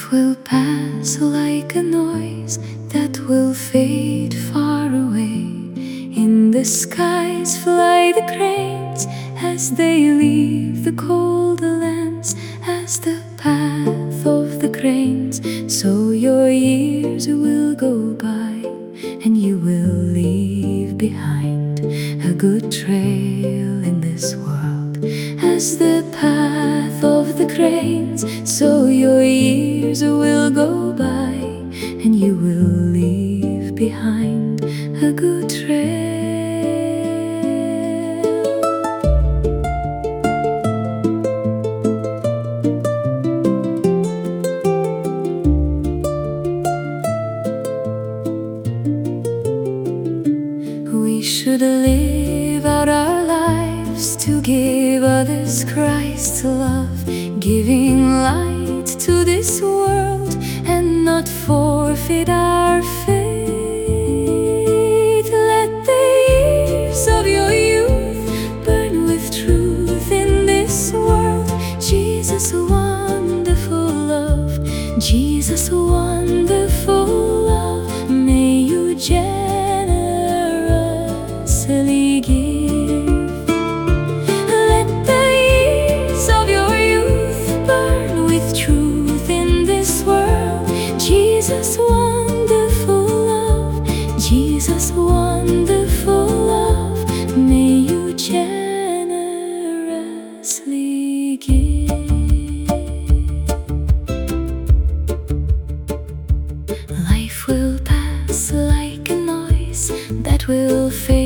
Life will pass like a noise that will fade far away. In the skies fly the cranes as they leave the cold lands. As the path of the cranes, so your years will go by, and you will leave behind a good trail in this world. As the path of the cranes, so your years will go by, and you will leave behind a good trail. We should live out our lives to give others Christ's love, giving light to this world and not forfeit our faith. Let the years of your youth burn with truth in this world. Jesus, wonderful love, Jesus, wonderful love, may you generously give. Let the years of your youth burn with truth in this world. Jesus, wonderful love, Jesus, wonderful love, may you generously give. Life will pass like a noise that will fade